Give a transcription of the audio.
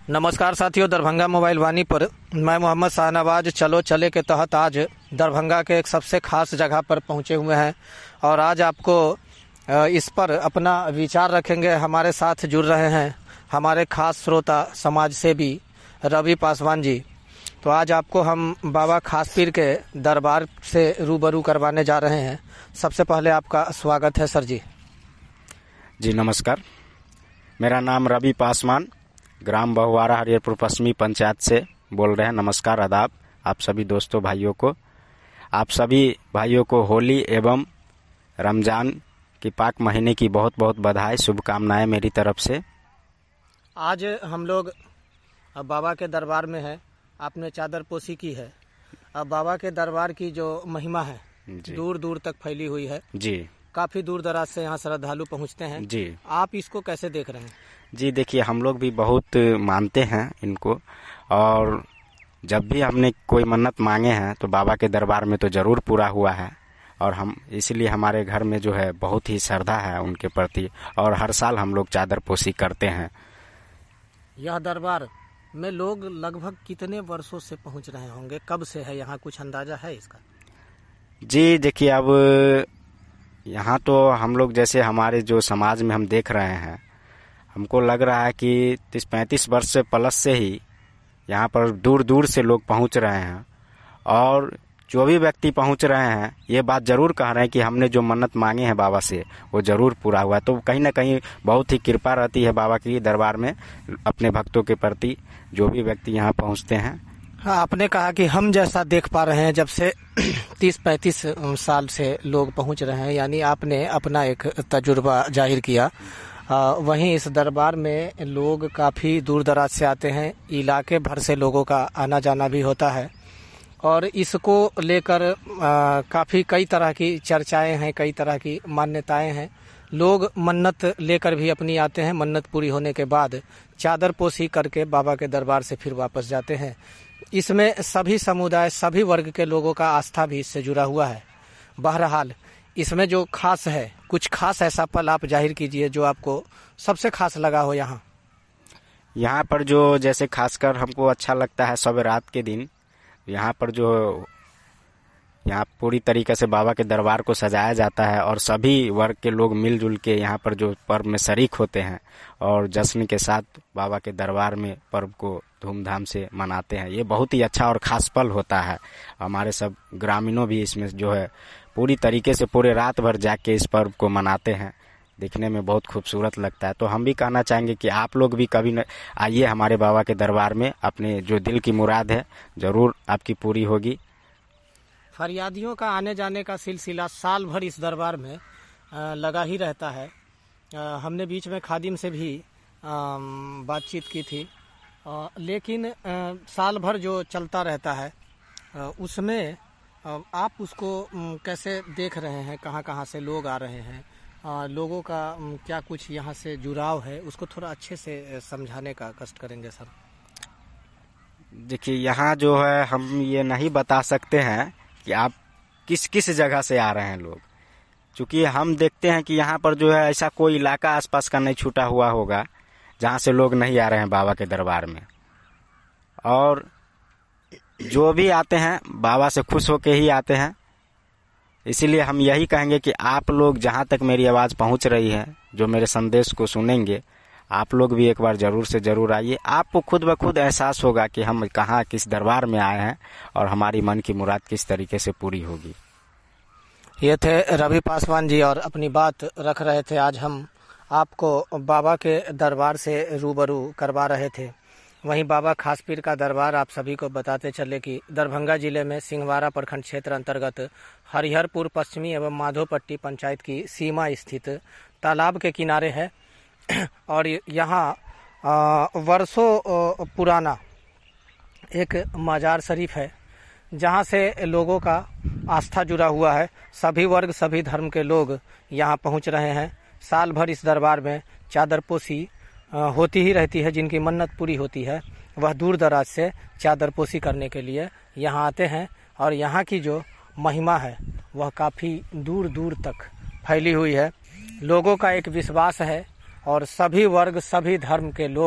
नमस्कार साथियों, दरभंगा मोबाइल वाणी पर मैं मोहम्मद शाहनवाज चलो चले के तहत आज दरभंगा के एक सबसे खास जगह पर पहुंचे हुए हैं और आज आपको इस पर अपना विचार रखेंगे। हमारे साथ जुड़ रहे हैं हमारे खास श्रोता समाज सेवी रवि पासवान जी। तो आज आपको हम बाबा खास पीर के दरबार से रूबरू करवाने जा रहे हैं। सबसे पहले आपका स्वागत है सर जी। जी नमस्कार, मेरा नाम रवि पासवान, ग्राम बहुआरा हरिहरपुर पश्चिमी पंचायत से बोल रहे हैं। नमस्कार, आदाब आप सभी दोस्तों भाइयों को। आप सभी भाइयों को होली एवं रमज़ान की पाक महीने की बहुत बहुत बधाई, शुभकामनाएं मेरी तरफ से। आज हम लोग बाबा के दरबार में हैं। आपने चादर पोशी की है। अब बाबा के दरबार की जो महिमा है दूर दूर तक फैली हुई है जी। काफ़ी दूर दराज से यहाँ श्रद्धालु पहुँचते हैं जी। आप इसको कैसे देख रहे हैं? जी देखिए, हम लोग भी बहुत मानते हैं इनको, और जब भी हमने कोई मन्नत मांगे हैं तो बाबा के दरबार में तो ज़रूर पूरा हुआ है। और हम इसलिए हमारे घर में जो है बहुत ही श्रद्धा है उनके प्रति, और हर साल हम लोग चादर पोशी करते हैं। यह दरबार में लोग लगभग कितने वर्षों से पहुँच रहे होंगे? कब से है यहाँ, कुछ अंदाजा है इसका? जी देखिए, अब यहाँ तो हम लोग जैसे हमारे जो समाज में हम देख रहे हैं, हमको लग रहा है कि 30-35 वर्ष से प्लस से ही यहाँ पर दूर दूर से लोग पहुँच रहे हैं। और जो भी व्यक्ति पहुँच रहे हैं ये बात ज़रूर कह रहे हैं कि हमने जो मन्नत मांगे हैं बाबा से वो ज़रूर पूरा हुआ। तो कहीं ना कहीं बहुत ही कृपा रहती है बाबा की दरबार में अपने भक्तों के प्रति, जो भी व्यक्ति यहाँ पहुँचते हैं। हाँ, आपने कहा कि हम जैसा देख पा रहे हैं जब से 30-35 साल से लोग पहुँच रहे हैं, यानी आपने अपना एक तजुर्बा जाहिर किया। वहीं इस दरबार में लोग काफ़ी दूर दराज से आते हैं, इलाके भर से लोगों का आना जाना भी होता है। और इसको लेकर काफ़ी कई तरह की चर्चाएं हैं, कई तरह की मान्यताएं हैं। लोग मन्नत लेकर भी अपनी आते हैं, मन्नत पूरी होने के बाद चादर पोशी करके बाबा के दरबार से फिर वापस जाते हैं। इसमें सभी समुदाय, सभी वर्ग के लोगों का आस्था भी इससे जुड़ा हुआ है। बहरहाल इसमें जो खास है, कुछ खास ऐसा पल आप जाहिर कीजिए जो आपको सबसे खास लगा हो। यहाँ पर जो जैसे खासकर हमको अच्छा लगता है, सब रात के दिन यहाँ पर जो यहाँ पूरी तरीके से बाबा के दरबार को सजाया जाता है और सभी वर्ग के लोग मिलजुल के यहाँ पर जो पर्व में शरीक होते हैं और जश्न के साथ बाबा के दरबार में पर्व को धूमधाम से मनाते हैं। ये बहुत ही अच्छा और ख़ास पल होता है। हमारे सब ग्रामीणों भी इसमें जो है पूरी तरीके से पूरे रात भर जाके इस पर्व को मनाते हैं। देखने में बहुत खूबसूरत लगता है। तो हम भी कहना चाहेंगे कि आप लोग भी कभी आइए हमारे बाबा के दरबार में, अपने जो दिल की मुराद है ज़रूर आपकी पूरी होगी। फरियादियों का आने जाने का सिलसिला साल भर इस दरबार में लगा ही रहता है। हमने बीच में खादिम से भी बातचीत की थी, लेकिन साल भर जो चलता रहता है उसमें आप उसको कैसे देख रहे हैं? कहाँ कहाँ से लोग आ रहे हैं, लोगों का क्या कुछ यहाँ से जुड़ाव है, उसको थोड़ा अच्छे से समझाने का कष्ट करेंगे सर। देखिए, यहाँ जो है हम ये नहीं बता सकते हैं कि आप किस किस जगह से आ रहे हैं लोग, क्योंकि हम देखते हैं कि यहाँ पर जो है ऐसा कोई इलाका आसपास का नहीं छूटा हुआ होगा जहाँ से लोग नहीं आ रहे हैं बाबा के दरबार में। और जो भी आते हैं बाबा से खुश होके ही आते हैं। इसीलिए हम यही कहेंगे कि आप लोग जहाँ तक मेरी आवाज़ पहुँच रही है, जो मेरे संदेश को सुनेंगे, आप लोग भी एक बार ज़रूर से ज़रूर आइए। आपको खुद ब खुद एहसास होगा कि हम कहाँ किस दरबार में आए हैं और हमारी मन की मुराद किस तरीके से पूरी होगी। ये थे रवि पासवान जी और अपनी बात रख रहे थे। आज हम आपको बाबा के दरबार से रूबरू करवा रहे थे। वहीं बाबा खास पीर का दरबार आप सभी को बताते चले कि दरभंगा जिले में सिंहवारा प्रखंड क्षेत्र अंतर्गत हरिहरपुर पश्चिमी एवं माधोपट्टी पंचायत की सीमा स्थित तालाब के किनारे है। और यहाँ वर्षों पुराना एक मजार शरीफ है जहाँ से लोगों का आस्था जुड़ा हुआ है। सभी वर्ग, सभी धर्म के लोग यहाँ पहुँच रहे हैं। साल भर इस दरबार में चादर पोशी होती ही रहती है। जिनकी मन्नत पूरी होती है वह दूर दराज से चादर पोशी करने के लिए यहाँ आते हैं। और यहाँ की जो महिमा है वह काफ़ी दूर दूर तक फैली हुई है। लोगों का एक विश्वास है और सभी वर्ग, सभी धर्म के लोग